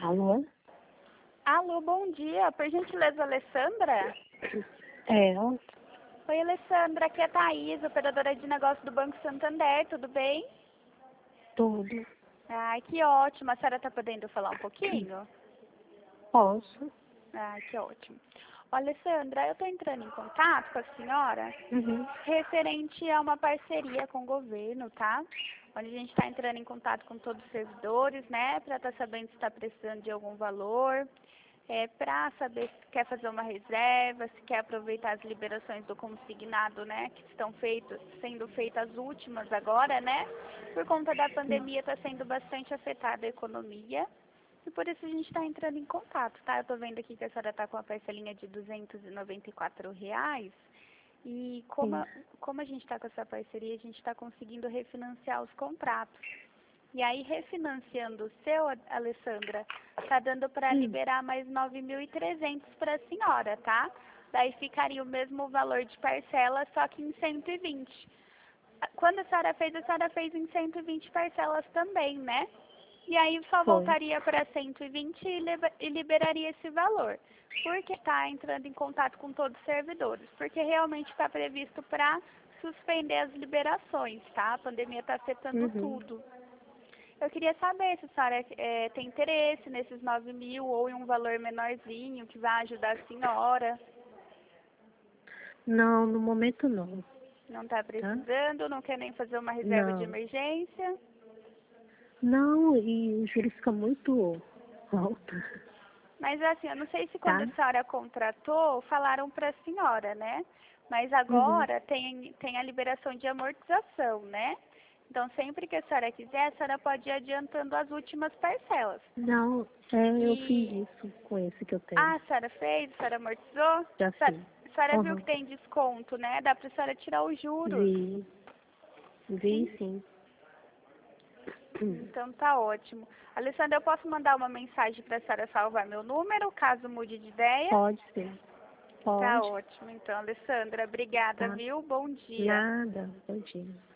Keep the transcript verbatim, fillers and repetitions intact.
Alô? Alô, bom dia. Por gentileza, Alessandra? É, ó, Oi, Alessandra. Aqui é a Thaís, operadora de negócio do Banco Santander. Tudo bem? tudo. Ai, que ótimo. A senhora está podendo falar um pouquinho? Posso? Ai, que ótimo. Ó, Alessandra, eu estou entrando em contato com a senhora Uhum. referente a uma parceria com o governo, tá? Onde a gente está entrando em contato com todos os servidores, né? Para estar sabendo se está precisando de algum valor. É, para saber se quer fazer uma reserva, se quer aproveitar as liberações do consignado, né, que estão feitos, sendo feitas as últimas agora, né, por conta da pandemia está sendo bastante afetada a economia, e por isso a gente está entrando em contato, tá? Eu estou vendo aqui que a senhora está com a parcelinha de duzentos e noventa e quatro reais, e como, Sim. a- como a gente está com essa parceria, a gente está conseguindo refinanciar os contratos. E aí, refinanciando o seu, Alessandra, tá dando para Hum. liberar mais nove mil e trezentos para a senhora, tá? Daí ficaria o mesmo valor de parcela, só que em cento e vinte. Quando a senhora fez, a senhora fez em cento e vinte parcelas também, né? E aí só Foi. voltaria para cento e vinte e liber- e liberaria esse valor. Por que está entrando em contato com todos os servidores? Porque realmente está previsto para suspender as liberações, tá? A pandemia está afetando Uhum. tudo. Eu queria saber se a senhora é, tem interesse nesses nove mil ou em um valor menorzinho que vai ajudar a senhora. Não, no momento não, Não está tá? precisando, não quer nem fazer uma reserva de Não. emergência. Não, e o juros fica muito alto, Mas assim, eu não sei se quando tá? a senhora contratou, falaram para a senhora, né? Mas Uhum. agora tem, tem a liberação de amortização, né? Então, sempre que a senhora quiser, a senhora pode ir adiantando as últimas parcelas. Não, é, eu fiz E isso com esse que eu tenho. Ah, a senhora fez? A senhora amortizou? A Já senhora, fiz. a senhora viu Uhum. que tem desconto, né? Dá pra senhora tirar os juros. Vi. Vi, Sim. sim. Hum. Então tá ótimo. Alessandra, eu posso mandar uma mensagem pra senhora salvar meu número, caso mude de ideia? Pode ser. Tá Pode, ótimo. Então, Alessandra, obrigada, tá? viu? Bom dia. Nada. Bom dia.